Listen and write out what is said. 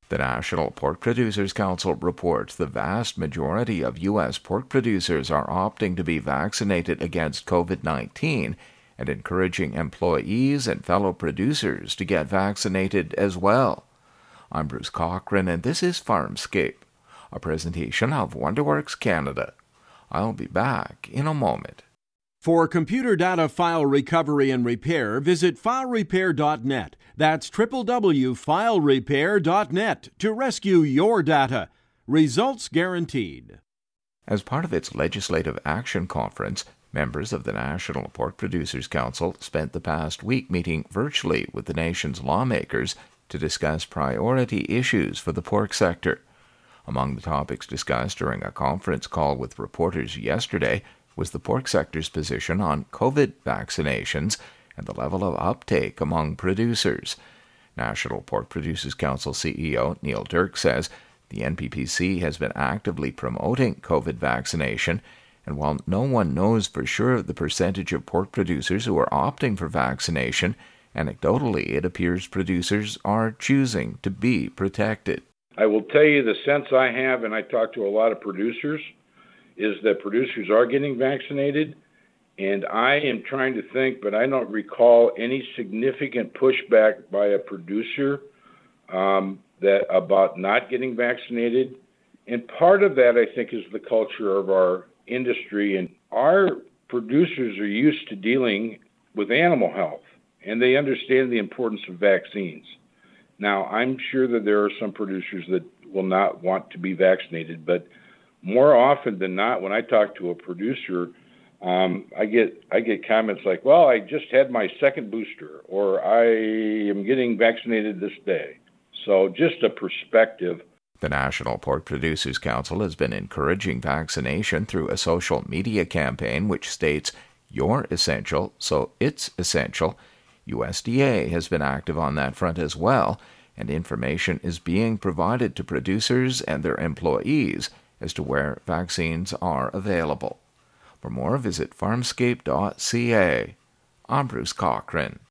The National Pork Producers Council reports the vast majority of U.S. pork producers are opting to be vaccinated against COVID-19 and encouraging employees and fellow producers to get vaccinated as well. I'm Bruce Cochran, and this is Farmscape, a presentation of WonderWorks Canada. I'll be back in a moment. For computer data file recovery and repair, visit filerepair.net. That's www.filerepair.net to rescue your data. Results guaranteed. As part of its Legislative Action Conference, members of the National Pork Producers Council spent the past week meeting virtually with the nation's lawmakers to discuss priority issues for the pork sector. Among the topics discussed during a conference call with reporters yesterday was the pork sector's position on COVID vaccinations and the level of uptake among producers. National Pork Producers Council CEO Neil Dirk says the NPPC has been actively promoting COVID vaccination, and while no one knows for sure the percentage of pork producers who are opting for vaccination, anecdotally it appears producers are choosing to be protected. I will tell you the sense I have, and I talk to a lot of producers, is that producers are getting vaccinated, and I am trying to think, but I don't recall any significant pushback by a producer that about not getting vaccinated. And part of that, I think, is the culture of our industry, and our producers are used to dealing with animal health, and they understand the importance of vaccines. Now, I'm sure that there are some producers that will not want to be vaccinated, but more often than not, when I talk to a producer, I get comments like, well, I just had my second booster, or I am getting vaccinated this day. So just a perspective. The National Pork Producers Council has been encouraging vaccination through a social media campaign which states, "You're essential, so it's essential." USDA has been active on that front as well, and information is being provided to producers and their employees as to where vaccines are available. For more, visit farmscape.ca. I'm Bruce Cochran.